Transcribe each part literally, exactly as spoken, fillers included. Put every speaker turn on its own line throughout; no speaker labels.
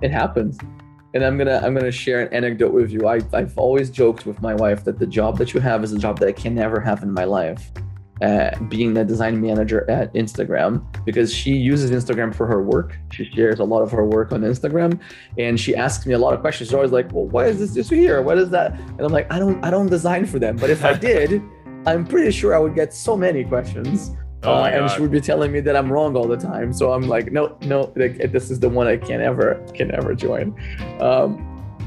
It happens. And I'm gonna I'm gonna share an anecdote with you. I, I've always joked with my wife that the job that you have is a job that I can never have in my life. Uh, being the design manager at Instagram, because she uses Instagram for her work. She shares a lot of her work on Instagram, and she asks me a lot of questions. She's always like, "Well, why is this just here? What is that?" And I'm like, "I don't I don't design for them, but if I did, I'm pretty sure I would get so many questions."
Oh
Uh,
my
and she
God.
would be telling me that I'm wrong all the time. So I'm like, no, no, like, this is the one I can't ever can ever join. Um,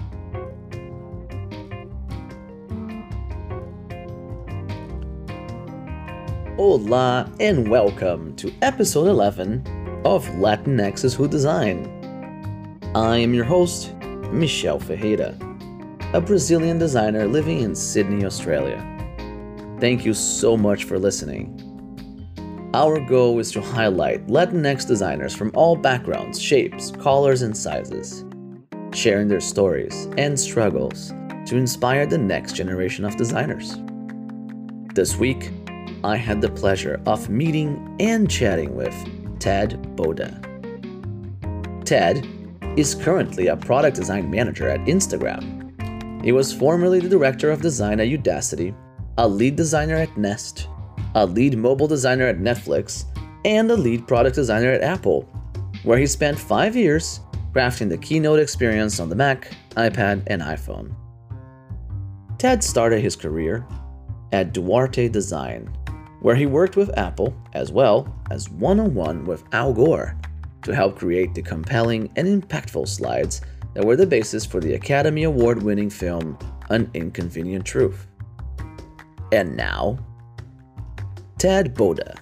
Hola and welcome to episode eleven of Latinx's Who Design. I am your host, Michel Ferreira, a Brazilian designer living in Sydney, Australia. Thank you so much for listening. Our goal is to highlight Latinx designers from all backgrounds, shapes, colors, and sizes, sharing their stories and struggles to inspire the next generation of designers. This week, I had the pleasure of meeting and chatting with Ted Boda. Ted is currently a product design manager at Instagram. He was formerly the director of design at Udacity, a lead designer at Nest, a lead mobile designer at Netflix, and a lead product designer at Apple, where he spent five years crafting the Keynote experience on the Mac, iPad, and iPhone. Ted started his career at Duarte Design, where he worked with Apple as well as one-on-one with Al Gore to help create the compelling and impactful slides that were the basis for the Academy Award-winning film An Inconvenient Truth. And now, Ted Boda.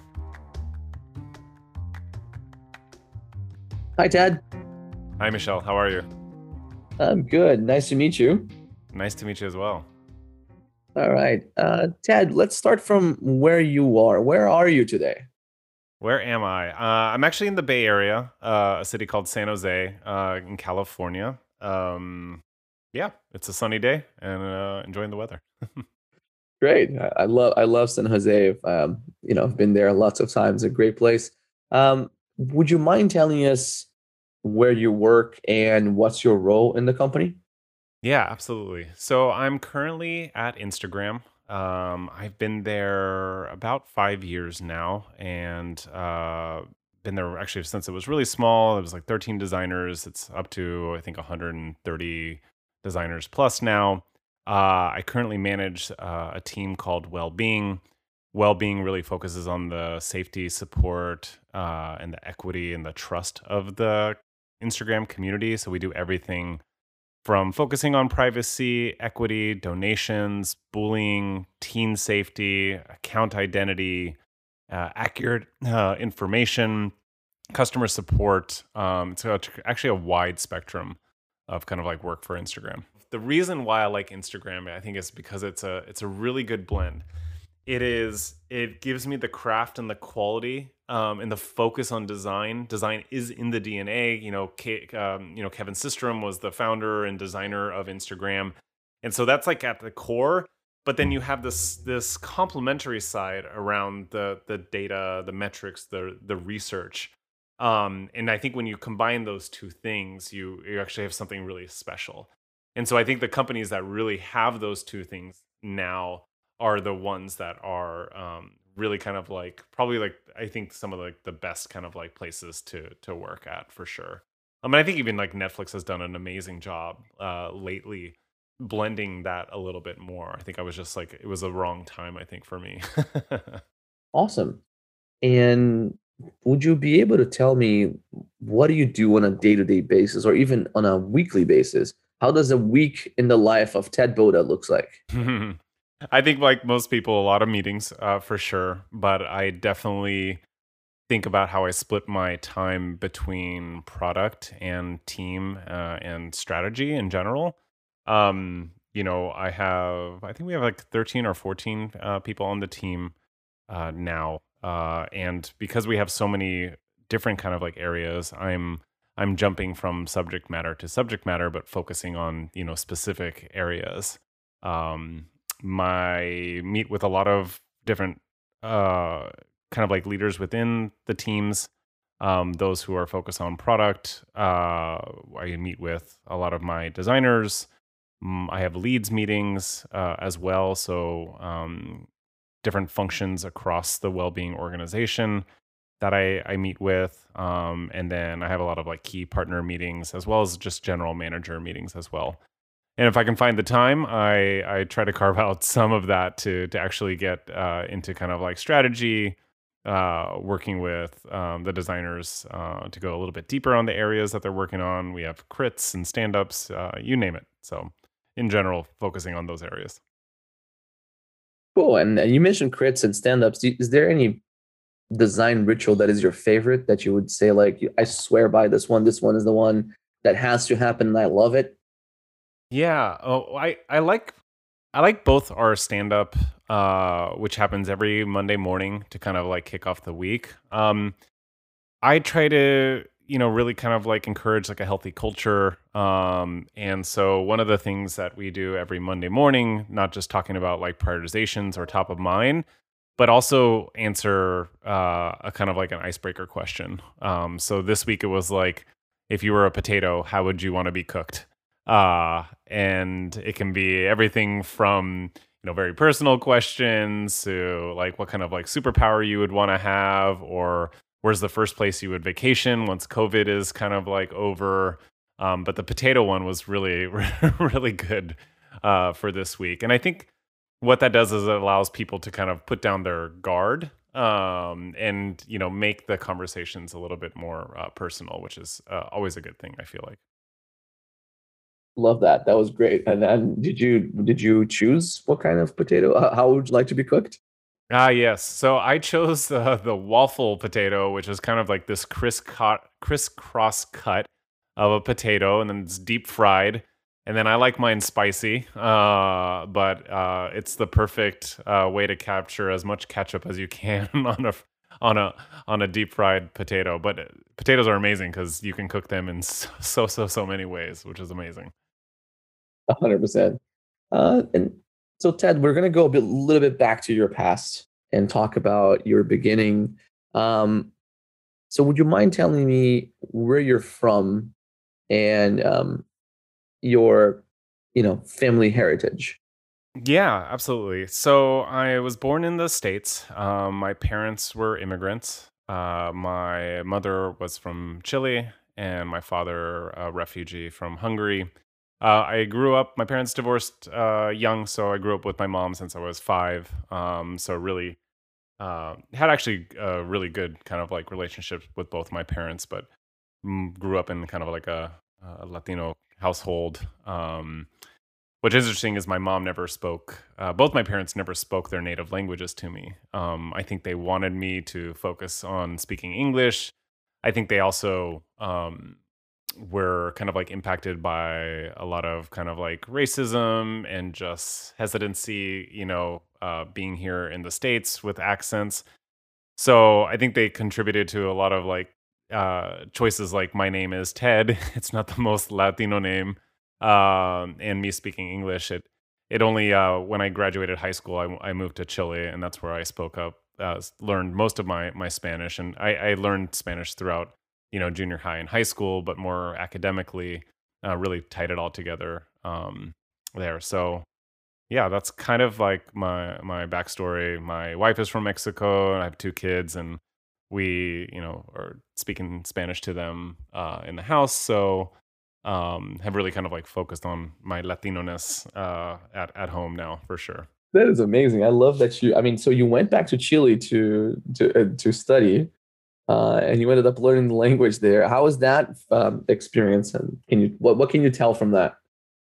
Hi, Ted.
Hi, Michelle. How are you?
I'm good. Nice to meet you.
Nice to meet you as well.
All right. Uh, Ted, let's start from where you are. Where are you today?
Where am I? Uh, I'm actually in the Bay Area, uh, a city called San Jose uh, in California. Um, yeah, it's a sunny day and uh, enjoying the weather.
Great. I I love I love San Jose. Um, you know, I've been there lots of times. A great place. Um, would you mind telling us where you work and what's your role in the company?
Yeah, absolutely. So I'm currently at Instagram. Um, I've been there about five years now, and uh, been there actually since it was really small. It was like thirteen designers. It's up to I think one hundred thirty designers plus now. Uh, I currently manage uh, a team called Wellbeing. Wellbeing really focuses on the safety, support, uh, and the equity and the trust of the Instagram community. So we do everything from focusing on privacy, equity, donations, bullying, teen safety, account identity, uh, accurate uh, information, customer support. Um, it's a- actually a wide spectrum of kind of like work for Instagram. The reason why I like Instagram, I think, is because it's a it's a really good blend. It is it gives me the craft and the quality um, and the focus on design. Design is in the D N A. You know, Ke- um, you know, Kevin Systrom was the founder and designer of Instagram, and so that's like at the core. But then you have this this complementary side around the the data, the metrics, the the research. Um, and I think when you combine those two things, you you actually have something really special. And so I think the companies that really have those two things now are the ones that are um, really kind of like probably like I think some of like the best kind of like places to to work at for sure. I mean, I think even like Netflix has done an amazing job uh, lately blending that a little bit more. I think I was just like it was a wrong time, I think, for me.
Awesome. And would you be able to tell me what do you do on a day-to-day basis or even on a weekly basis? How does a week in the life of Ted Boda looks like?
I think like most people, a lot of meetings uh, for sure, but I definitely think about how I split my time between product and team uh, and strategy in general. Um, you know, I have, I think we have like thirteen or fourteen uh, people on the team uh, now, uh, and because we have so many different kind of like areas, I'm I'm jumping from subject matter to subject matter, but focusing on you know specific areas. Um, my meet with a lot of different uh, kind of like leaders within the teams. Um, those who are focused on product. Uh, I meet with a lot of my designers. Mm, I have leads meetings uh, as well. So um, different functions across the well-being organization that I, I meet with. Um, and then I have a lot of like key partner meetings as well as just general manager meetings as well. And if I can find the time, I I try to carve out some of that to to actually get uh, into kind of like strategy, uh, working with um, the designers uh, to go a little bit deeper on the areas that they're working on. We have crits and stand ups, uh, you name it. So, in general, focusing on those areas.
Cool. And, and you mentioned crits and stand-ups. Do- Is there any design ritual that is your favorite that you would say like I swear by this one? This one is the one that has to happen, and I love it.
Yeah. Oh, I I like I like both our stand up, uh, which happens every Monday morning to kind of like kick off the week. Um, I try to, you know, really kind of like encourage like a healthy culture. Um, and so one of the things that we do every Monday morning, not just talking about like prioritizations or top of mind, but also answer uh, a kind of like an icebreaker question. Um, so this week it was like, if you were a potato, how would you want to be cooked? Uh, and it can be everything from you know very personal questions to like what kind of like superpower you would want to have, or where's the first place you would vacation once COVID is kind of like over. Um, but the potato one was really really good uh, for this week, and I think what that does is it allows people to kind of put down their guard um and you know make the conversations a little bit more uh, personal, which is uh, always a good thing, I feel like.
Love that. That was great. And then did you did you choose what kind of potato? How how would you like to be cooked?
Ah, yes. So I chose the the waffle potato, which is kind of like this criss cut crisscross cut of a potato, and then it's deep fried. And then I like mine spicy, uh, but uh, it's the perfect uh, way to capture as much ketchup as you can on a f- on a on a deep fried potato. But uh, potatoes are amazing because you can cook them in so so so so many ways, which is amazing.
one hundred percent. Uh, and so, Ted, we're going to go a bit, little bit back to your past and talk about your beginning. Um, so, would you mind telling me where you're from and um, your, you know, family heritage?
Yeah, absolutely. So I was born in the States. Um, my parents were immigrants. Uh, my mother was from Chile, and my father, a refugee from Hungary. Uh, I grew up, my parents divorced uh, young, so I grew up with my mom since I was five. Um, so really uh, had actually a really good kind of like relationship with both my parents, but mm, grew up in kind of like a, a Latino household. Um, What's interesting is my mom never spoke. Uh, both my parents never spoke their native languages to me. Um, I think they wanted me to focus on speaking English. I think they also um, were kind of like impacted by a lot of kind of like racism and just hesitancy, you know, uh, being here in the States with accents. So I think they contributed to a lot of like uh, choices like my name is Ted. It's not the most Latino name. Um, and me speaking English, it it only uh, when I graduated high school, I, I moved to Chile, and that's where I spoke up, uh, s- learned most of my my Spanish, and I, I learned Spanish throughout you know junior high and high school, but more academically, uh, really tied it all together um, there. So yeah, that's kind of like my my backstory. My wife is from Mexico, and I have two kids, and we, you know, are speaking Spanish to them uh, in the house. So, um, have really kind of like focused on my Latino-ness uh, at at home now for sure.
That is amazing. I love that you. I mean, so you went back to Chile to to uh, to study, uh, and you ended up learning the language there. How was that um, experience? And can you what what can you tell from that?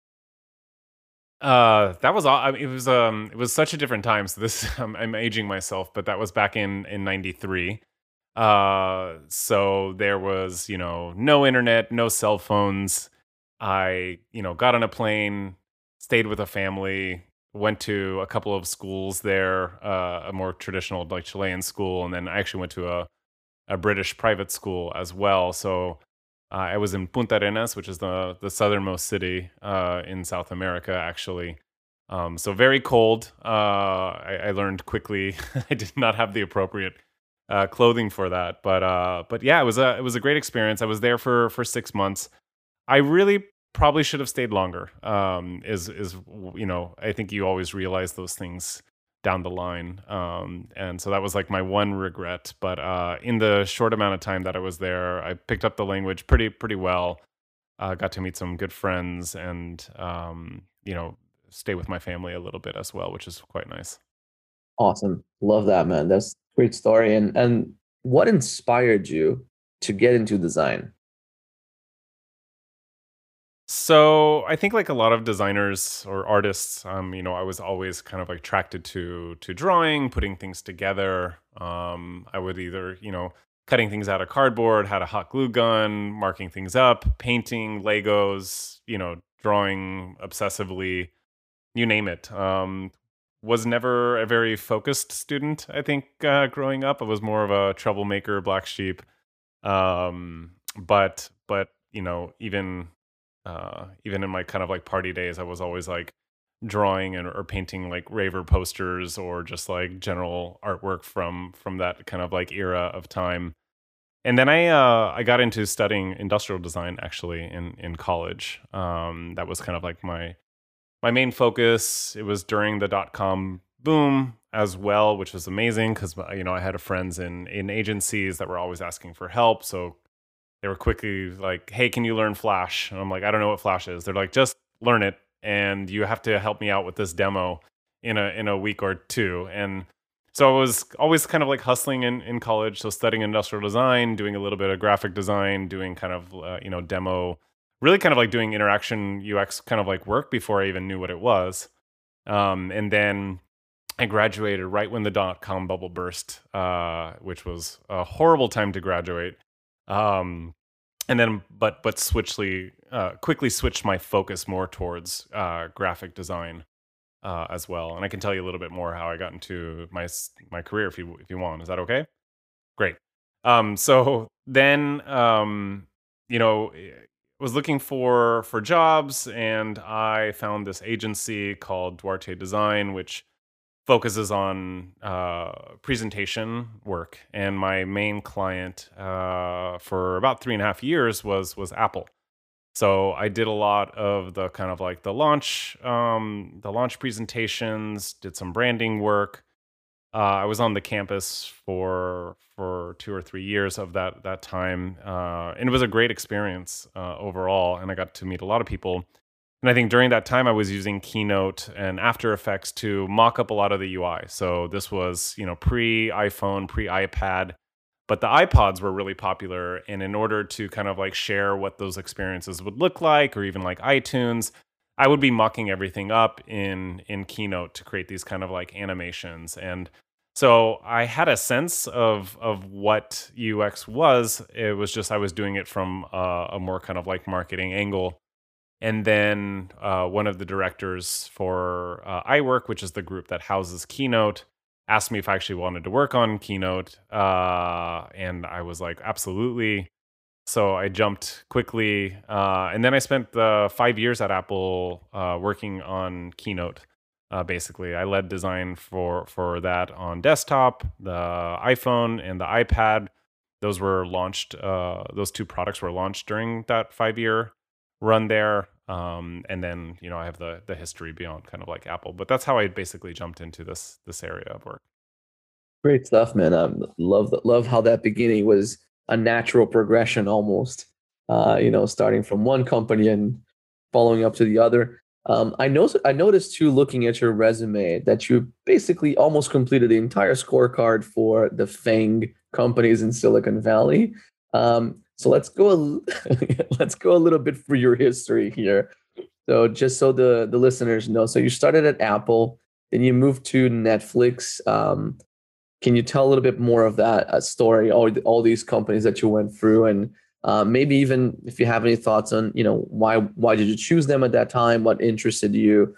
Uh, that was all. I mean, it was um, it was such a different time. So this, I'm, I'm aging myself, but that was back in in 'ninety-three. Uh, so there was, you know, no internet, no cell phones. I, you know, got on a plane, stayed with a family, went to a couple of schools there, uh, a more traditional like Chilean school, and then I actually went to a a British private school as well. So uh, I was in Punta Arenas, which is the the southernmost city uh, in South America, actually. Um, so very cold. Uh, I, I learned quickly I did not have the appropriate uh, clothing for that. But uh, but yeah, it was a it was a great experience. I was there for for six months. I really probably should have stayed longer. Um, is is you know I think you always realize those things down the line. Um, and so that was like my one regret. But uh, in the short amount of time that I was there, I picked up the language pretty pretty well. Uh, got to meet some good friends, and um, you know stay with my family a little bit as well, which is quite nice.
Awesome. Love that, man. That's a great story. And and what inspired you to get into design?
So I think like a lot of designers or artists, um, you know, I was always kind of like attracted to to drawing, putting things together. Um, I would either, you know, cutting things out of cardboard, had a hot glue gun, marking things up, painting, Legos, you know, drawing obsessively, you name it. Um, was never a very focused student, I think, uh, growing up. I was more of a troublemaker, black sheep. Um, but but you know, even uh, even in my kind of like party days, I was always like drawing and or painting like raver posters or just like general artwork from from that kind of like era of time. And then I uh, I got into studying industrial design actually in in college. Um, that was kind of like my my main focus. It was during the dot com boom as well, which was amazing because you know I had friends in in agencies that were always asking for help. So they were quickly like, "Hey, can you learn Flash?" And I'm like, "I don't know what Flash is." They're like, "Just learn it, and you have to help me out with this demo in a in a week or two." And so I was always kind of like hustling in in college, so studying industrial design, doing a little bit of graphic design, doing kind of uh, you know demo, really kind of like doing interaction U X kind of like work before I even knew what it was. Um, and then I graduated right when the dot com bubble burst, uh, which was a horrible time to graduate. Um, and then, but but switchly uh, quickly switched my focus more towards uh, graphic design uh, as well. And I can tell you a little bit more how I got into my s- my career if you if you want. Is that okay? Great. Um, so then, um, you know, eh, was looking for for jobs, and I found this agency called Duarte Design, which focuses on uh, presentation work. And my main client uh, for about three and a half years was was Apple. So I did a lot of the kind of like the launch, um, the launch presentations, did some branding work. uh, I was on the campus for for two or three years of that that time, uh, and it was a great experience uh, overall. And I got to meet a lot of people. And I think during that time, I was using Keynote and After Effects to mock up a lot of the U I. So this was, you know, pre iPhone, pre iPad, but the iPods were really popular. And in order to kind of like share what those experiences would look like, or even like iTunes, I would be mocking everything up in in Keynote to create these kind of like animations. And so I had a sense of of what U X was. It was just I was doing it from uh, a more kind of like marketing angle. And then uh, one of the directors for uh, iWork, which is the group that houses Keynote, asked me if I actually wanted to work on Keynote. Uh, and I was like, absolutely. So I jumped quickly. Uh, and then I spent the five years at Apple uh, working on Keynote. Uh, basically, I led design for for that on desktop, the iPhone, and the iPad. Those were launched. Uh, those two products were launched during that five year run there. Um, and then you know I have the the history beyond kind of like Apple, but that's how I basically jumped into this this area of work.
Great stuff, man. Um, love love how that beginning was a natural progression almost. Uh, you know, starting from one company and following up to the other. Um, I know I noticed too, looking at your resume, that you basically almost completed the entire scorecard for the FANG companies in Silicon Valley. Um, so let's go a, let's go a little bit through your history here. So just so the the listeners know, so you started at Apple, then you moved to Netflix. Um, can you tell a little bit more of that uh, story, all all these companies that you went through, and uh, maybe even if you have any thoughts on, you know, why why did you choose them at that time? What interested you?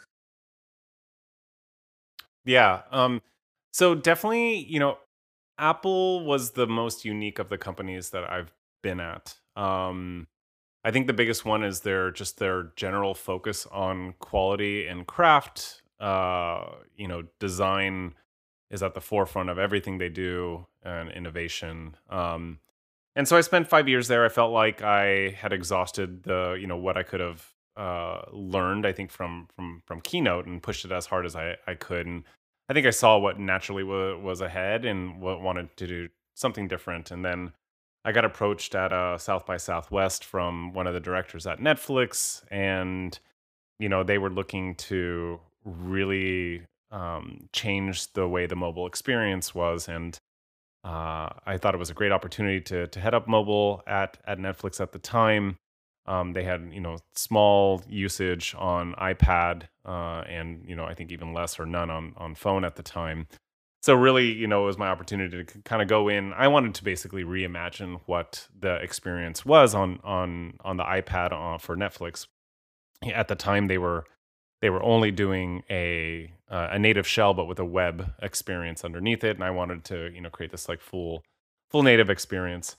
Yeah. Um, so definitely, you know, Apple was the most unique of the companies that I've been at. Um, I think the biggest one is their just their general focus on quality and craft. Uh, you know, design. is at the forefront of everything they do and innovation. Um, and so I spent five years there. I felt like I had exhausted the, you know, what I could have uh, learned. I think from from from Keynote and pushed it as hard as I I could. And I think I saw what naturally wa- was ahead and what wanted to do something different. And then I got approached at uh, South by Southwest from one of the directors at Netflix, and you know they were looking to really um, change the way the mobile experience was. And uh, I thought it was a great opportunity to to head up mobile at at Netflix at the time. Um, they had, you know, small usage on iPad, uh, and you know I think even less or none on on phone at the time. So really, you know, it was my opportunity to kind of go in. I wanted to basically reimagine what the experience was on on on the iPad uh, for Netflix. At the time, they were they were only doing a uh, a native shell, but with a web experience underneath it, and I wanted to, you know, create this like full full native experience.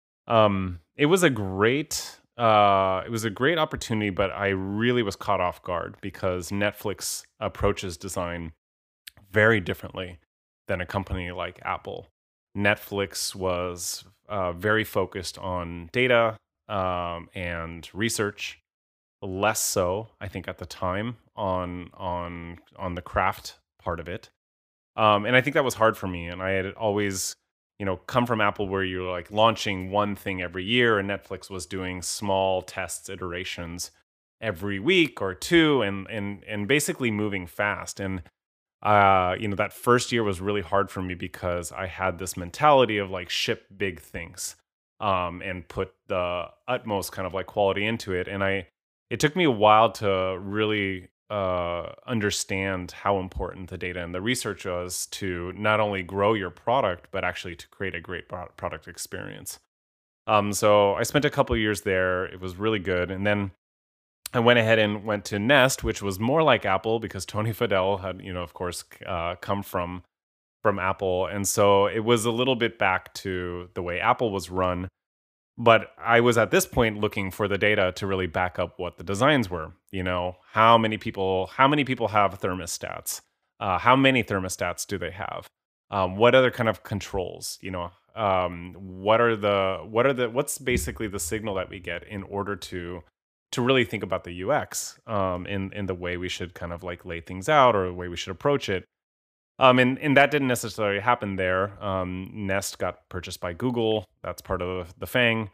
Um, it was a great uh, it was a great opportunity, but I really was caught off guard because Netflix approaches design very differently than a company like Apple. Netflix was uh, very focused on data um, and research, less so, I think, at the time on on on the craft part of it. Um, and I think that was hard for me. And I had always, you know, come from Apple where you're like launching one thing every year, and Netflix was doing small tests, iterations every week or two, and and and basically moving fast. And uh, you know, that first year was really hard for me because I had this mentality of like ship big things, um, and put the utmost kind of like quality into it. And I, it took me a while to really uh, understand how important the data and the research was to not only grow your product, but actually to create a great pro- product experience. Um, so I spent a couple years there. It was really good. And then I went ahead and went to Nest, which was more like Apple because Tony Fadell had, you know, of course, uh, come from from Apple, and so it was a little bit back to the way Apple was run. But I was at this point looking for the data to really back up what the designs were. You know, how many people, how many people have thermostats? Uh, how many thermostats do they have? Um, what other kind of controls? You know, um, what are the what are the what's basically the signal that we get in order to to really think about the U X um, in in the way we should kind of like lay things out or the way we should approach it. Um, and and that didn't necessarily happen there. Um, Nest got purchased by Google. That's part of the Fang.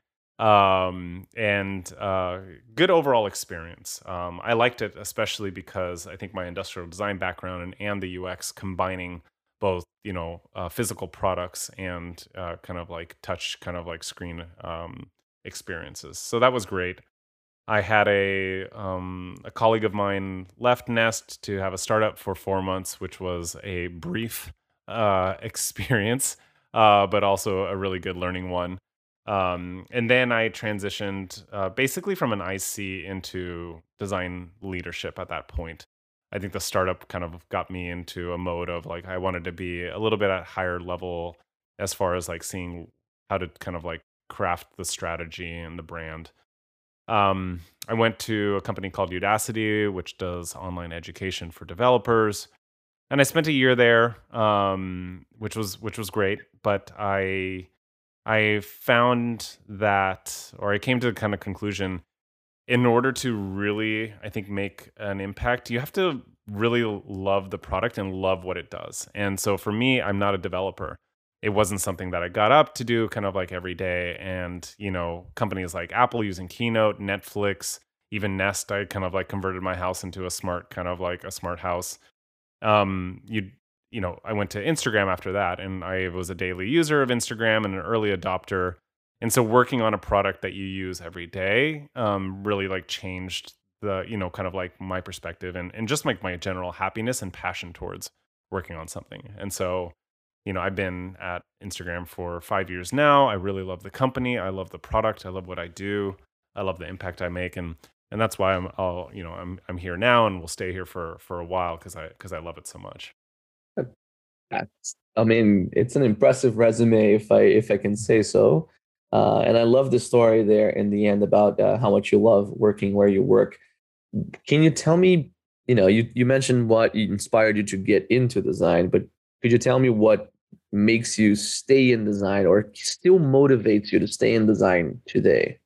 Um, and uh, good overall experience. Um, I liked it especially because I think my industrial design background and, and the U X combining both, you know, uh, physical products and uh, kind of like touch, kind of like screen um, experiences. So that was great. I had a um, a colleague of mine left Nest to have a startup for four months, which was a brief uh, experience, uh, but also a really good learning one. Um, and then I transitioned uh, basically from an I C into design leadership at that point. I think the startup kind of got me into a mode of like I wanted to be a little bit at higher level as far as like seeing how to kind of like craft the strategy and the brand. um, I went to a company called Udacity, which does online education for developers, and I spent a year there, um, which was which was great. But I I found that, or I came to the kind of conclusion, in order to really, I think, make an impact, you have to really love the product and love what it does. And so for me, I'm not a developer. It wasn't something that I got up to do kind of like every day. And, you know, companies like Apple using Keynote, Netflix, even Nest, I kind of like converted my house into a smart, kind of like a smart house. Um, you, you know, I went to Instagram after that, and I was a daily user of Instagram and an early adopter. And so working on a product that you use every day um, really like changed the, you know, kind of like my perspective and, and just like my general happiness and passion towards working on something. And so, you know, I've been at Instagram for five years now. I really love the company. I love the product. I love what I do. I love the impact I make. And and that's why I'm all, you know, I'm I'm here now and will stay here for for a while because I because I love it so much.
That's, I mean, it's an impressive resume, if I if I can say so. Uh, and I love the story there in the end about uh, how much you love working where you work. Can you tell me, you know, you, you mentioned what inspired you to get into design, but Could you tell me what makes you stay in design or still motivates you to stay in design today?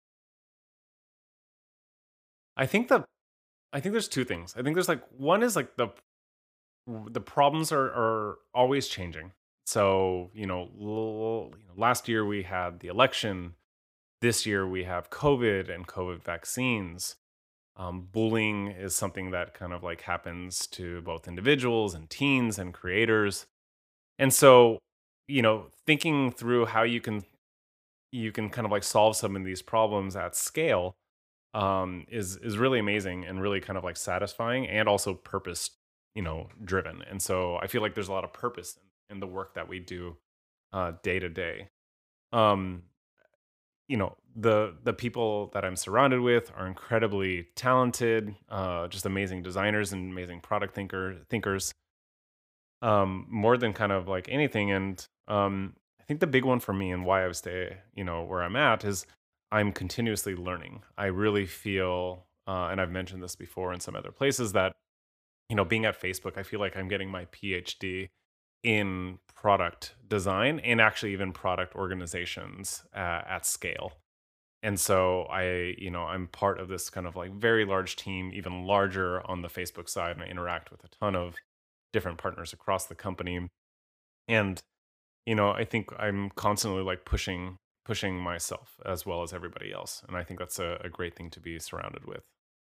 I think the I think there's two things. I think there's like one is like the the problems are are always changing. So, you know, l- you know, last year we had the election. This year we have COVID and COVID vaccines. Um, bullying is something that kind of like happens to both individuals and teens and creators. And so, you know, thinking through how you can you can kind of like solve some of these problems at scale um is is really amazing and really kind of like satisfying and also purpose, you know, driven. And so I feel like there's a lot of purpose in, in the work that we do uh day to day. um you know, the the people that I'm surrounded with are incredibly talented, uh just amazing designers and amazing product thinker thinkers, um more than kind of like anything. And um I think the big one for me and why I stay, you know, where I'm at is I'm continuously learning. I really feel uh, and I've mentioned this before in some other places that, you know, being at Facebook, I feel like I'm getting my PhD in product design and actually even product organizations uh, at scale. And so I, you know, I'm part of this kind of like very large team, even larger on the Facebook side, and I interact with a ton of different partners across the company. And, you know, I think I'm constantly like pushing pushing myself as well as everybody else. And I think that's a, a great thing to be surrounded with.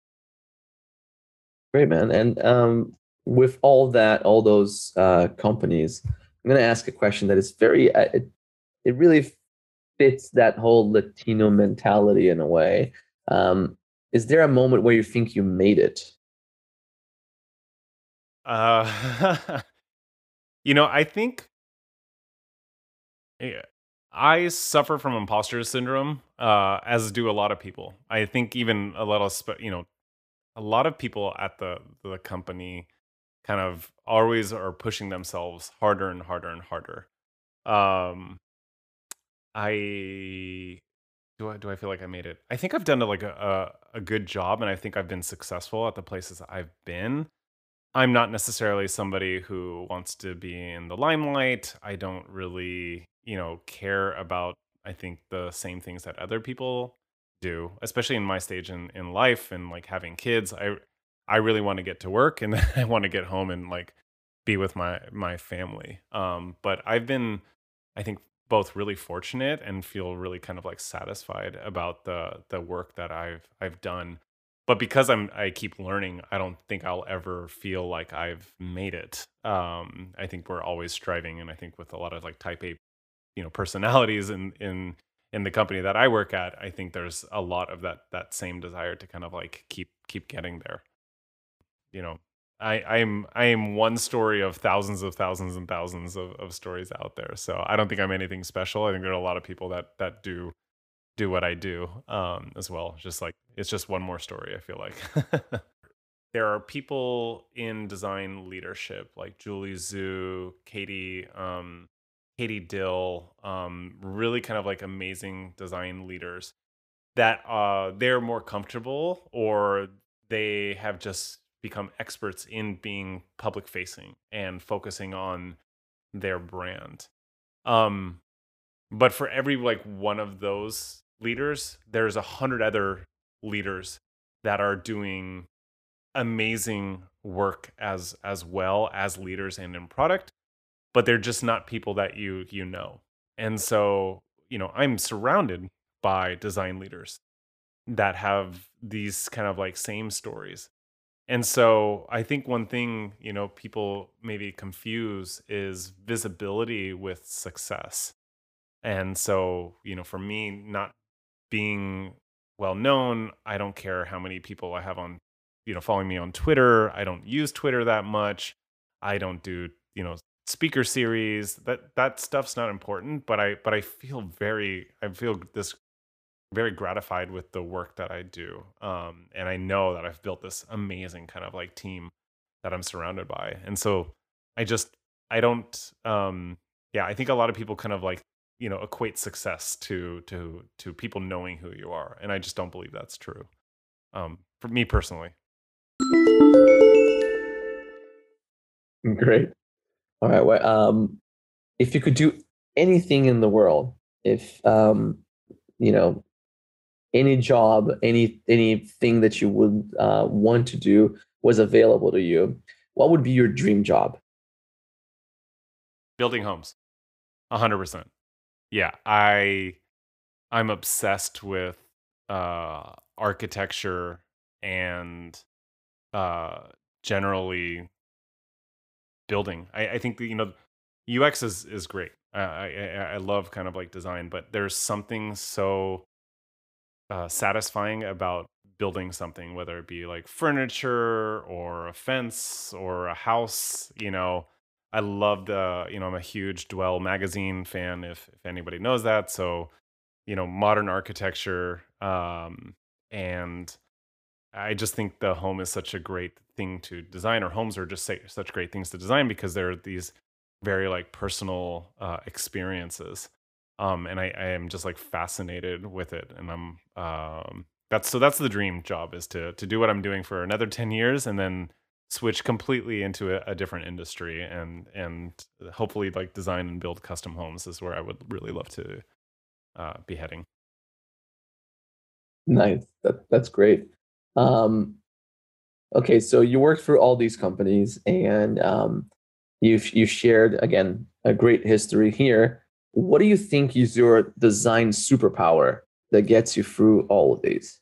Great, man. And um, with all that, all those uh, companies, I'm going to ask a question that is very, uh, it, it really fits that whole Latino mentality in a way. Um, is there a moment where you think you made it?
Uh you know, I think yeah, I suffer from imposter syndrome, uh, as do a lot of people. I think even a lot of, spe- you know, a lot of people at the the company kind of always are pushing themselves harder and harder and harder. Um, I do I do I feel like I made it? I think I've done a, like a, a a good job, and I think I've been successful at the places I've been. I'm not necessarily somebody who wants to be in the limelight. I don't really, you know, care about, I think, the same things that other people do, especially in my stage in, in life and like having kids. I I really want to get to work and then I want to get home and like be with my my family. Um, but I've been, I think, both really fortunate and feel really kind of like satisfied about the the work that I've I've done. But because I'm I keep learning, I don't think I'll ever feel like I've made it. Um, I think we're always striving, and I think with a lot of like type A, you know, personalities in in in the company that I work at, I think there's a lot of that that same desire to kind of like keep keep getting there. You know, I I'm I am one story of thousands of thousands and thousands of, of stories out there. So I don't think I'm anything special. I think there are a lot of people that that do do what I do um as well. Just like it's just one more story, I feel like. There are people in design leadership like Julie Zhu, Katie, um, Katie Dill, um, really kind of like amazing design leaders that uh, they're more comfortable or they have just become experts in being public facing and focusing on their brand. Um, but for every like one of those leaders, there's a hundred other leaders that are doing amazing work as as well as leaders and in product, but they're just not people that you you know. And so, you know, I'm surrounded by design leaders that have these kind of like same stories. And so I think one thing, you know, people maybe confuse is visibility with success. And so, you know, for me, not being well known, I don't care how many people I have on, you know, following me on Twitter. I don't use Twitter that much. I don't do, you know, speaker series. That that stuff's not important, but I but I feel very I feel this very gratified with the work that I do. Um and I know that I've built this amazing kind of like team that I'm surrounded by. And so I just I don't um yeah, I think a lot of people kind of like, you know, equate success to to to people knowing who you are, and I just don't believe that's true. Um for me personally.
Great. All right. Well, um, if you could do anything in the world, if um, you know, any job, any anything that you would uh, want to do was available to you, what would be your dream job?
Building homes, one hundred percent. Yeah, I I'm obsessed with uh architecture and uh generally building. I, I think that, you know, U X is is great. I, I I I love kind of like design, but there's something so uh, satisfying about building something, whether it be like furniture or a fence or a house. You know, I loved. Uh, you know, I'm a huge Dwell magazine fan. If if anybody knows that, so you know, modern architecture, um, and I just think the home is such a great thing to design, or homes are just say, such great things to design because they're these very like personal uh, experiences. Um, and I, I am just like fascinated with it, and I'm um, that's so that's the dream job is to to do what I'm doing for another ten years, and then switch completely into a, a different industry, and and hopefully like design and build custom homes is where I would really love to uh, be heading.
Nice. That, that's great. Um, okay, so you worked for all these companies, and um, you've you shared again a great history here. What do you think is your design superpower that gets you through all of these?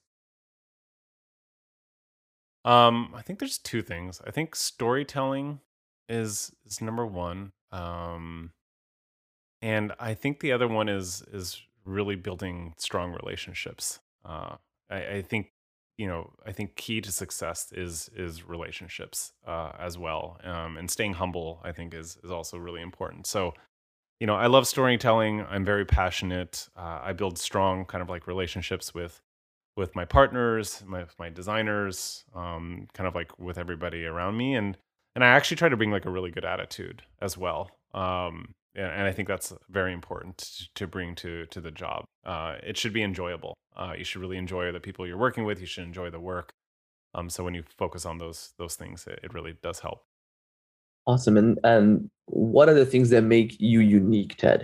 Um, I think there's two things. I think storytelling is is number one. Um, and I think the other one is is really building strong relationships. Uh, I, I think you know I think key to success is is relationships uh, as well. Um, and staying humble, I think, is is also really important. So you know, I love storytelling. I'm very passionate. Uh, I build strong kind of like relationships with with my partners, my my designers, um, kind of like with everybody around me, and and I actually try to bring like a really good attitude as well. Um, and, and I think that's very important to, to bring to to the job. Uh, it should be enjoyable. Uh, you should really enjoy the people you're working with. You should enjoy the work. Um, so when you focus on those those things, it, it really does help.
Awesome. And and what are the things that make you unique, Ted?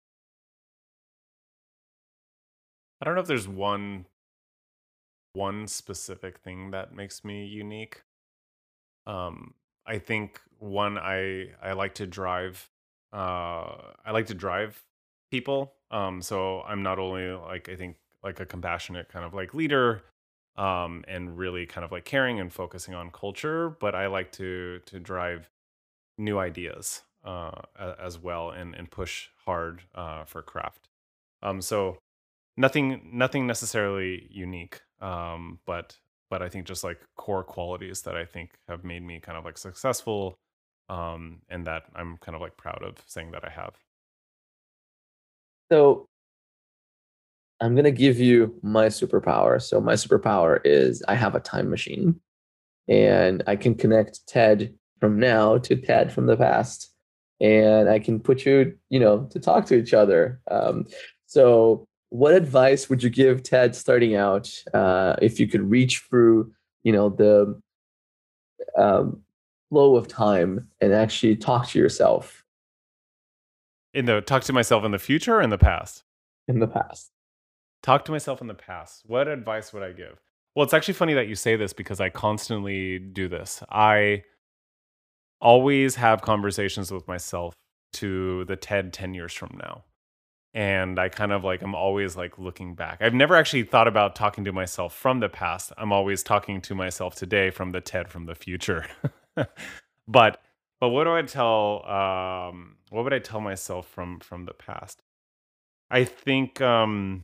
I don't know if there's one one specific thing that makes me unique. Um, I think one I I like to drive uh I like to drive people. Um so I'm not only like I think like a compassionate kind of like leader um and really kind of like caring and focusing on culture, but I like to to drive new ideas uh a- as well and and push hard uh for craft. Um so Nothing nothing necessarily unique, um, but but I think just like core qualities that I think have made me kind of like successful, um, and that I'm kind of like proud of saying that I have.
So I'm gonna give you my superpower. So my superpower is I have a time machine, and I can connect Ted from now to Ted from the past, and I can put you, you know, to talk to each other. Um, so, what advice would you give Ted starting out uh, if you could reach through, you know, the um, flow of time and actually talk to yourself
In the talk to myself in the future or in the past?
in the past?
Talk to myself in the past. What advice would I give? Well, it's actually funny that you say this because I constantly do this. I always have conversations with myself to the Ted ten years from now. And I kind of like I'm always like looking back. I've never actually thought about talking to myself from the past. I'm always talking to myself today from the Ted from the future. but but what do I tell um what would I tell myself from from the past? I think um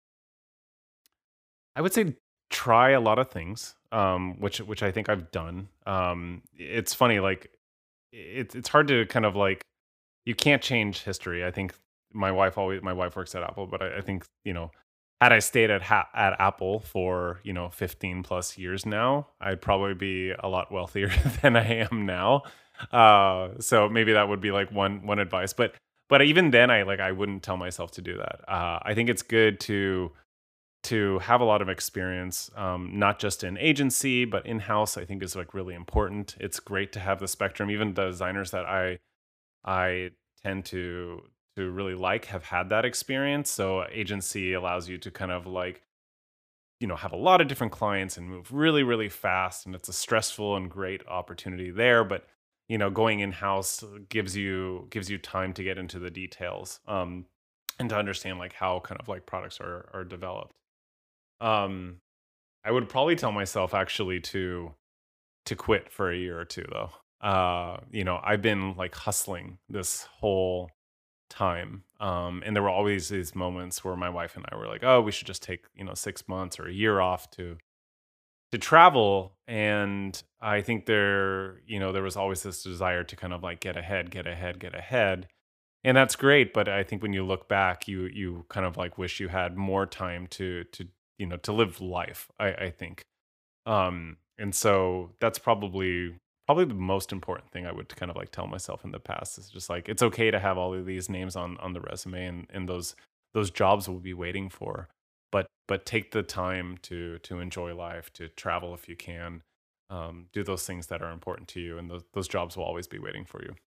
I would say try a lot of things, um which which I think I've done. Um it's funny like it's it's hard to kind of like you can't change history. I think my wife always my wife works at Apple, but I, I think you know, had I stayed at ha- at Apple for you know fifteen plus years now, I'd probably be a lot wealthier than I am now. Uh, so maybe that would be like one one advice. But but even then, I like I wouldn't tell myself to do that. Uh, I think it's good to to have a lot of experience, um, not just in agency but in house. I think is like really important. It's great to have the spectrum. Even the designers that I I tend to to really like have had that experience. So agency allows you to kind of like, you know, have a lot of different clients and move really, really fast. And it's a stressful and great opportunity there. But, you know, going in-house gives you gives you time to get into the details, um, and to understand like how kind of like products are are developed. Um, I would probably tell myself actually to to quit for a year or two though. Uh, you know, I've been like hustling this whole time. Um, and there were always these moments where my wife and I were like, "Oh, we should just take, you know, six months or a year off to to travel." And I think there, you know, there was always this desire to kind of like get ahead, get ahead, get ahead. And that's great, but I think when you look back, you you kind of like wish you had more time to to you know to live life. I, I think, um, and so that's probably probably the most important thing I would kind of like tell myself in the past is just like it's okay to have all of these names on on the resume, and and those those jobs will be waiting for. But but take the time to to enjoy life, to travel if you can, um, do those things that are important to you, and those those jobs will always be waiting for you.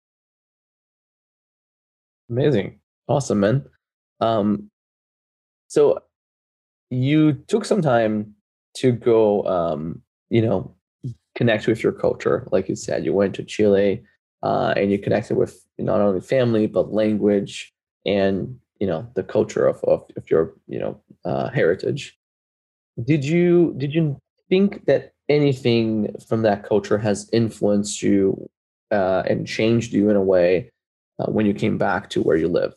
Amazing. Awesome, man. Um, so you took some time to go, um, you know, connect with your culture. Like you said, you went to Chile, uh, and you connected with not only family but language and you know the culture of of, of your you know uh, heritage. Did you did you think that anything from that culture has influenced you uh, and changed you in a way uh, when you came back to where you live?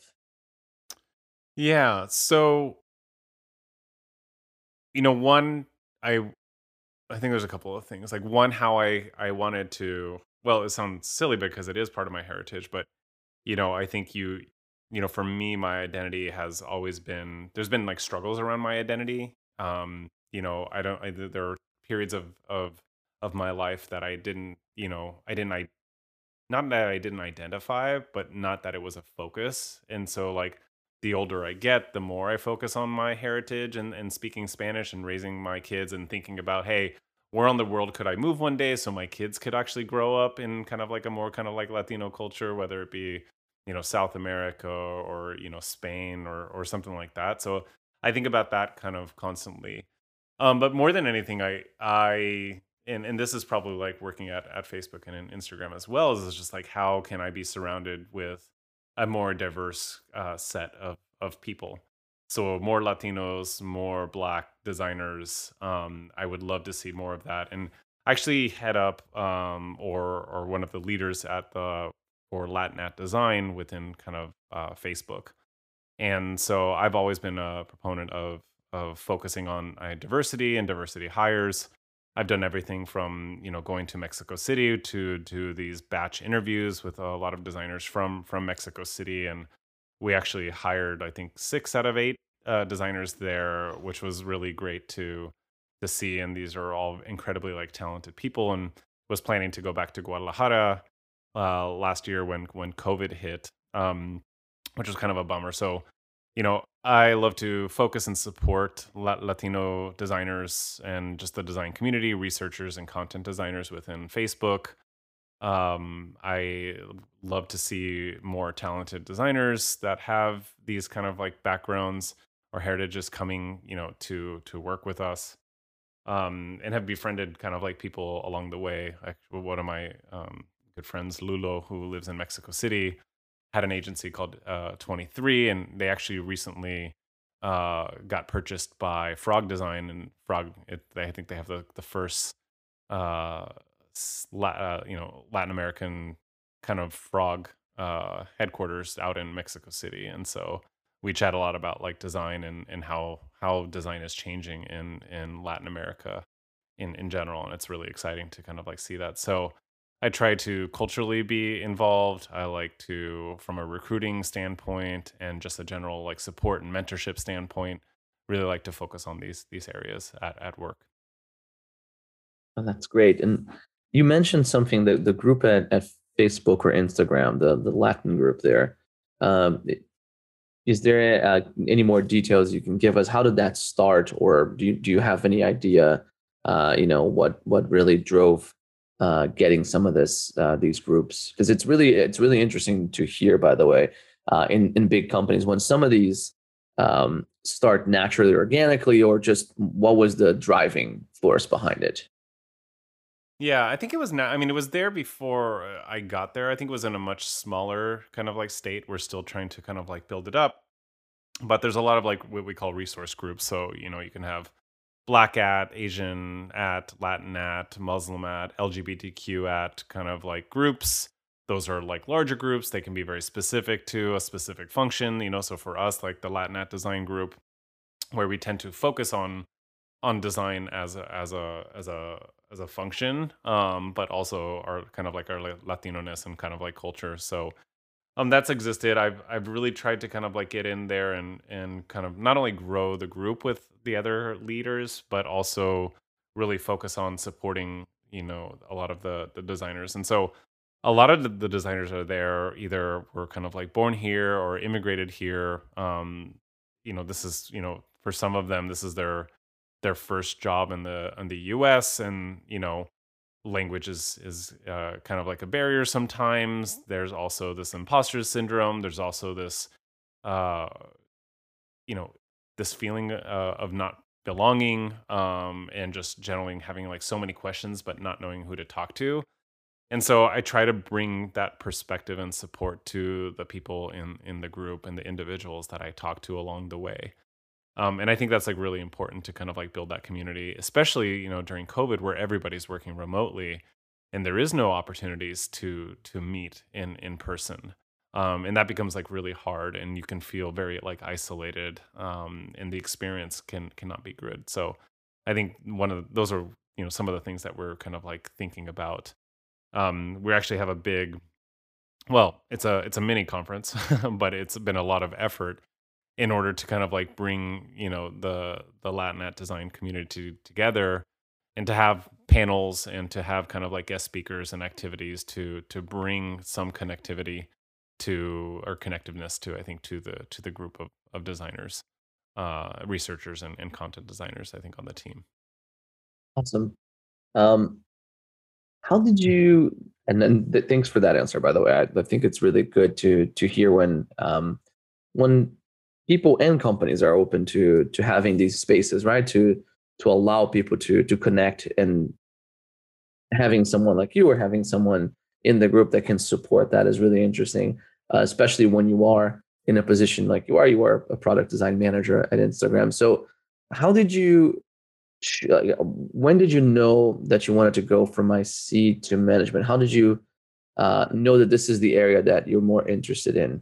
Yeah. So, you know, one, I I think there's a couple of things. Like one, how I I wanted to. Well, it sounds silly because it is part of my heritage, but you know, I think you, you know, for me, my identity has always been. There's been like struggles around my identity. Um, you know, I don't. I, there are periods of of of my life that I didn't. You know, I didn't. I not that I didn't identify, but not that it was a focus. And so like the older I get, the more I focus on my heritage and, and speaking Spanish and raising my kids and thinking about, hey, where on the world could I move one day so my kids could actually grow up in kind of like a more kind of like Latino culture, whether it be, you know, South America or, you know, Spain or or something like that. So I think about that kind of constantly. Um, but more than anything, I I and and this is probably like working at at Facebook and in Instagram as well, is it's just like how can I be surrounded with a more diverse uh, set of of people? So more Latinos, more Black designers. Um, I would love to see more of that. And I actually head up um, or or one of the leaders at the for Latin at Design within kind of uh, Facebook. And so I've always been a proponent of of focusing on uh, diversity and diversity hires. I've done everything from you know going to Mexico City to to these batch interviews with a lot of designers from from Mexico City, and we actually hired I think six out of eight uh, designers there, which was really great to to see. And these are all incredibly like talented people. And was planning to go back to Guadalajara uh, last year when when COVID hit. Um, which was kind of a bummer. So, you know, I love to focus and support La- Latino designers and just the design community, researchers and content designers within Facebook. Um, I love to see more talented designers that have these kind of like backgrounds or heritages coming, you know, to to work with us. Um, and have befriended kind of like people along the way. Like one of my um, good friends, Lulo, who lives in Mexico City, had an agency called uh, twenty-three, and they actually recently uh, got purchased by Frog Design. And Frog, it, I think they have the the first uh, s- La, uh, you know Latin American kind of frog uh, headquarters out in Mexico City. And so we chat a lot about like design and and how how design is changing in in Latin America in in general, and it's really exciting to kind of like see that. So I try to culturally be involved. I like to, from a recruiting standpoint and just a general like support and mentorship standpoint, really like to focus on these these areas at at work.
Oh, that's great. And you mentioned something that the group at, at Facebook or Instagram, the the Latin group there. Um, i- is there uh, any more details you can give us? How did that start, or do you, do you have any idea? Uh, you know what what really drove uh, getting some of this uh, these groups? Because it's really it's really interesting to hear. By the way, uh, in in big companies when some of these um, start naturally, organically, or just what was the driving force behind it?
Yeah, I think it was not. I mean, it was there before uh, I got there. I think it was in a much smaller kind of like state. We're still trying to kind of like build it up, but there's a lot of like what we call resource groups. So you know, you can have Black at, Asian at, Latin at, Muslim at, L G B T Q at kind of like groups. Those are like larger groups. They can be very specific to a specific function. You know, so for us, like the Latin at design group, where we tend to focus on on design as a as a as a as a function, um, but also our kind of like our like Latino-ness and kind of like culture. So um, that's existed. I've I've really tried to kind of like get in there and and kind of not only grow the group with the other leaders, but also really focus on supporting, you know, a lot of the the designers. And so a lot of the, the designers are there either were kind of like born here or immigrated here. Um, you know, this is, you know, for some of them, this is their their first job in the in the U S, and you know, language is is uh, kind of like a barrier sometimes. There's also this imposter syndrome. There's also this, uh, you know, this feeling uh, of not belonging, um, and just generally having like so many questions but not knowing who to talk to. And so I try to bring that perspective and support to the people in in the group and the individuals that I talk to along the way. Um, and I think that's like really important to kind of like build that community, especially, you know, during COVID where everybody's working remotely and there is no opportunities to to meet in in person. Um, and that becomes like really hard, and you can feel very like isolated, um, and the experience can cannot be good. So I think one of those are, you know, some of the things that we're kind of like thinking about. Um, we actually have a big, well, it's a it's a mini conference, but it's been a lot of effort in order to kind of like bring, you know, the the Latinx design community together, and to have panels and to have kind of like guest speakers and activities to to bring some connectivity to, or connectiveness to, I think, to the to the group of of designers, uh researchers and, and content designers, I think, on the team.
Awesome. Um, how did you? And then th- thanks for that answer. By the way, I, I think it's really good to to hear when um, when people and companies are open to to having these spaces, right? To to allow people to to connect, and having someone like you or having someone in the group that can support that is really interesting, uh, especially when you are in a position like you are. You are a product design manager at Instagram. So, how did you? ch- uh, When did you know that you wanted to go from I C to management? How did you uh, know that this is the area that you're more interested in?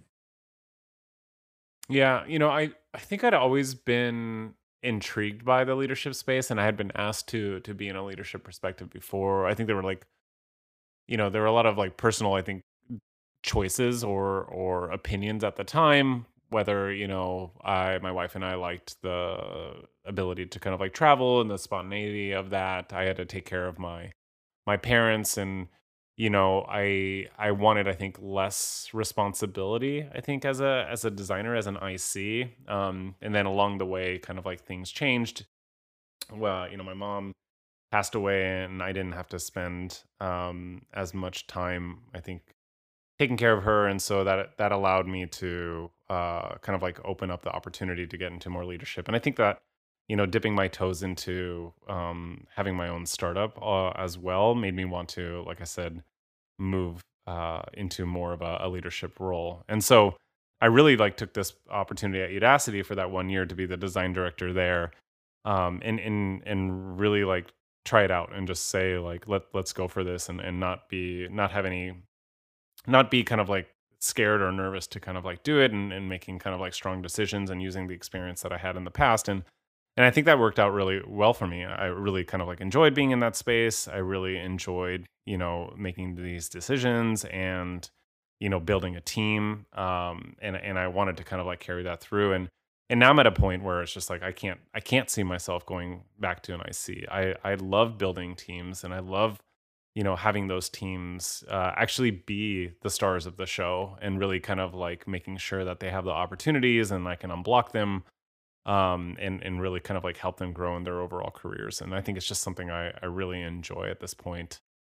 Yeah, you know, I I think I'd always been intrigued by the leadership space, and I had been asked to to be in a leadership perspective before. I think there were like, you know, there were a lot of like personal, I think, choices or or opinions at the time, whether, you know, I my wife and I liked the ability to kind of like travel and the spontaneity of that. I had to take care of my my parents, and you know, I I wanted, I think, less responsibility, I think, as a as a designer, as an I C. Um and then along the way kind of like things changed. Well, you know, my mom passed away and I didn't have to spend um as much time, I think, taking care of her, and so that that allowed me to uh, kind of like open up the opportunity to get into more leadership. And I think that, you know, dipping my toes into um, having my own startup uh, as well made me want to, like I said, move uh, into more of a, a leadership role. And so I really like took this opportunity at Udacity for that one year to be the design director there, um, and and and really like try it out and just say like let let's go for this, and and not be not have any, not be kind of like scared or nervous to kind of like do it, and, and making kind of like strong decisions and using the experience that I had in the past. And and I think that worked out really well for me. I really kind of like enjoyed being in that space. I really enjoyed, you know, making these decisions and, you know, building a team. Um and and I wanted to kind of like carry that through. And and now I'm at a point where it's just like I can't I can't see myself going back to an I C. I I love building teams, and I love, you know, having those teams uh, actually be the stars of the show, and really kind of like making sure that they have the opportunities and I can unblock them, um, and and really kind of like help them grow in their overall careers. And I think it's just something I, I really enjoy at this point.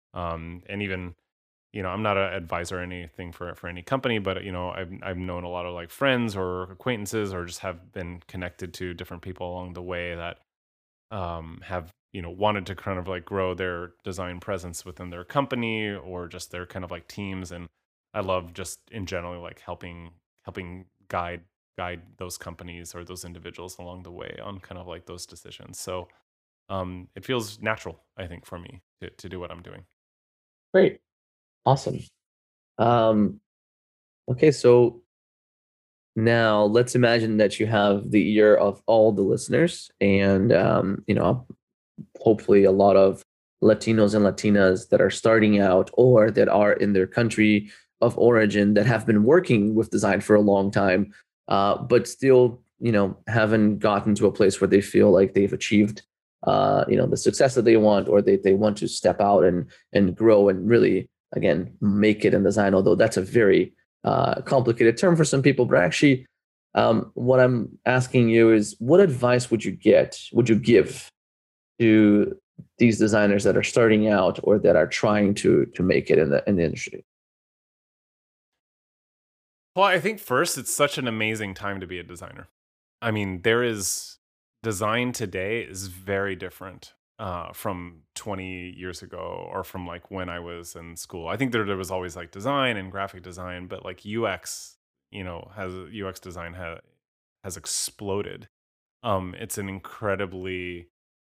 Um, and even you know, I'm not an advisor or anything for for any company, but you know, I've I've known a lot of like friends or acquaintances, or just have been connected to different people along the way that um, have you know wanted to kind of like grow their design presence within their company or just their kind of like teams. And I love just in general like helping helping guide guide those companies or those individuals along the way on kind of like those decisions. So um, it feels natural, I think, for me to to do what I'm doing.
Great. Awesome. Um, okay, so now let's imagine that you have the ear of all the listeners, and um, you know, hopefully a lot of Latinos and Latinas that are starting out or that are in their country of origin that have been working with design for a long time, uh, but still, you know, haven't gotten to a place where they feel like they've achieved, uh, you know, the success that they want, or they they want to step out and and grow and really again make it in design. Although that's a very uh, complicated term for some people, but actually. Um, what I'm asking you is, what advice would you get? Would you give to these designers that are starting out or that are trying to to make it in the in the industry?
Well, I think first it's such an amazing time to be a designer. I mean, there is design today is very different uh, from twenty years ago or from like when I was in school. I think there, there was always like design and graphic design, but like U X, you know, has U X design ha- has exploded. Um, it's an incredibly,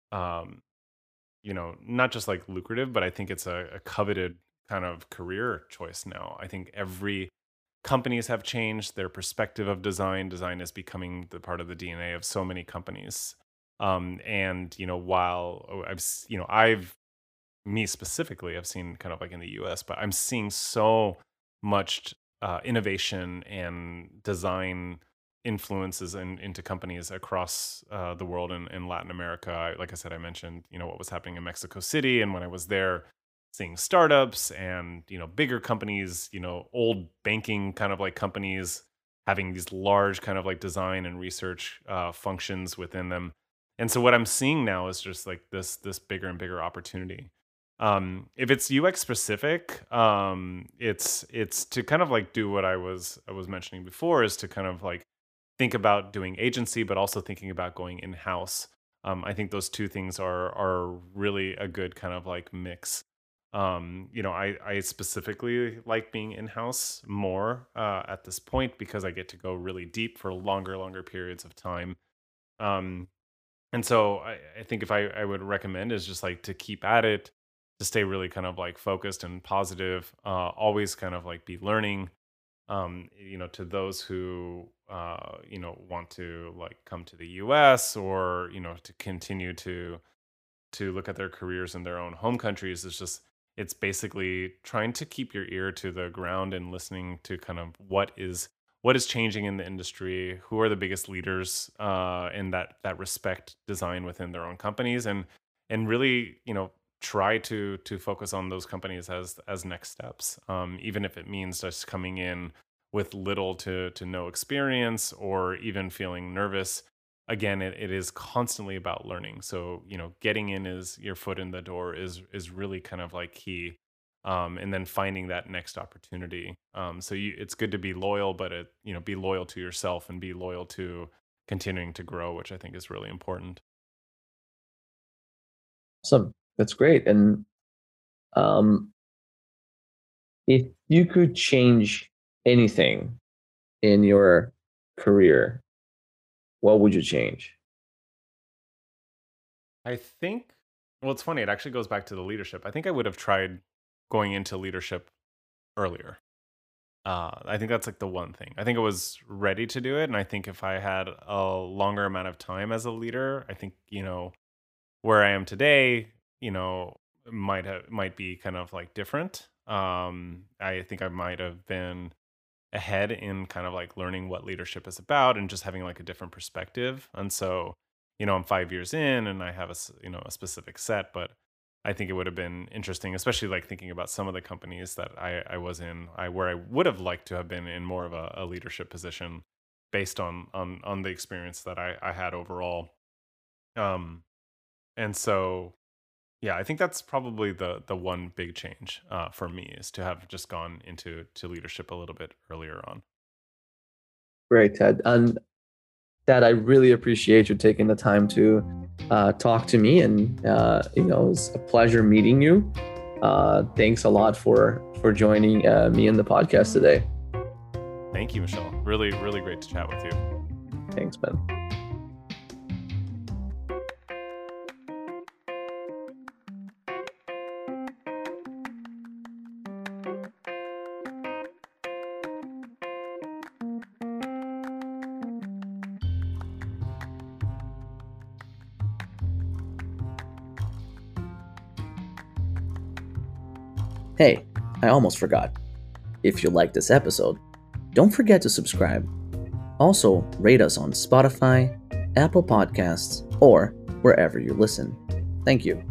um, you know, not just like lucrative, but I think it's a, a coveted kind of career choice now. I think every companies have changed their perspective of design. Design is becoming the part of the D N A of so many companies. Um, and you know, while oh, I've s- you know, I've me specifically, I've seen kind of like in the U S, but I'm seeing so much uh, innovation and design influences in, into companies across uh, the world and in Latin America. I, like I said, I mentioned, you know, what was happening in Mexico City. And when I was there, seeing startups and, you know, bigger companies, you know, old banking kind of like companies having these large kind of like design and research uh, functions within them. And so what I'm seeing now is just like this this bigger and bigger opportunity. Um, if it's U X specific, um, it's it's to kind of like do what I was I was mentioning before, is to kind of like think about doing agency, but also thinking about going in house. Um, I think those two things are are really a good kind of like mix. Um, you know, I I specifically like being in house more uh, at this point because I get to go really deep for longer longer periods of time. Um, and so I, I think if I, I would recommend is just like to keep at it, to stay really kind of like focused and positive, uh, always kind of like be learning. Um, you know, to those who uh, you know, want to like come to the U S or, you know, to continue to to look at their careers in their own home countries, it's just it's basically trying to keep your ear to the ground and listening to kind of what is what is changing in the industry, who are the biggest leaders uh, in that that respect design within their own companies, and and really, you know, try to to focus on those companies as as next steps, um, even if it means just coming in with little to to no experience or even feeling nervous. Again, it, it is constantly about learning. So, you know, getting in is your foot in the door is is really kind of like key. Um, and then finding that next opportunity. Um, so you, it's good to be loyal, but it, you know, be loyal to yourself and be loyal to continuing to grow, which I think is really important.
Awesome. That's great. And um, if you could change anything in your career, what would you change?
I think, well, it's funny. It actually goes back to the leadership. I think I would have tried going into leadership earlier. Uh, I think that's like the one thing. I think I was ready to do it, and I think if I had a longer amount of time as a leader, I think, you know, where I am today, you know, might have might be kind of like different. Um, I think I might have been ahead in kind of like learning what leadership is about and just having like a different perspective. And so, you know, I'm five years in and I have a, s- you know, a specific set, but I think it would have been interesting, especially like thinking about some of the companies that I, I was in, I where I would have liked to have been in more of a, a leadership position based on on on the experience that I, I had overall. Um, and so Yeah, I think that's probably the the one big change uh, for me is to have just gone into to leadership a little bit earlier on.
Great, Ted. And Ted, I really appreciate you taking the time to uh, talk to me, and uh, you know, it's a pleasure meeting you. Uh, thanks a lot for for joining uh, me in the podcast today.
Thank you, Michelle. Really, really great to chat with you.
Thanks, man. Hey, I almost forgot. If you liked this episode, don't forget to subscribe. Also, rate us on Spotify, Apple Podcasts, or wherever you listen. Thank you.